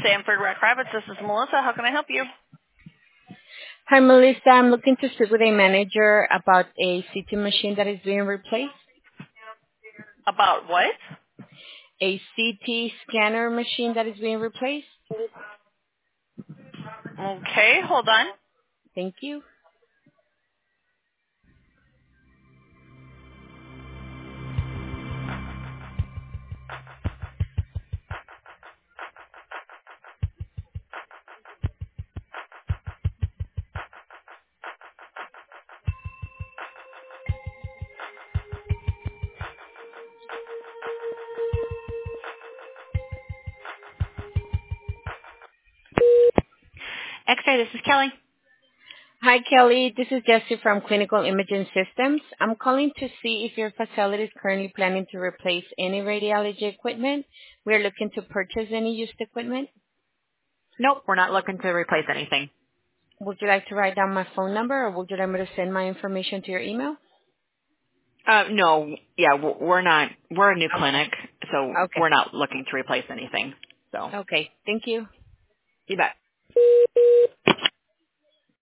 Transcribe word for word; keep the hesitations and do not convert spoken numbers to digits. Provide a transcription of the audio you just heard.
Sanford Rock Rapids. This is Melissa. How can I help you? Hi, Melissa. I'm looking to speak with a manager about a C T machine that is being replaced. About what? A C T scanner machine that is being replaced. Okay, hold on. Thank you. X-ray, this is Kelly. Hi, Kelly. This is Jessie from Clinical Imaging Systems. I'm calling to see if your facility is currently planning to replace any radiology equipment. We're looking to purchase any used equipment. Nope, we're not looking to replace anything. Would you like to write down my phone number, or would you like me to send my information to your email? Uh, no, yeah, w- we're not, we're a new Okay. clinic, so Okay. we're not looking to replace anything. So, Okay. Thank you. you bet.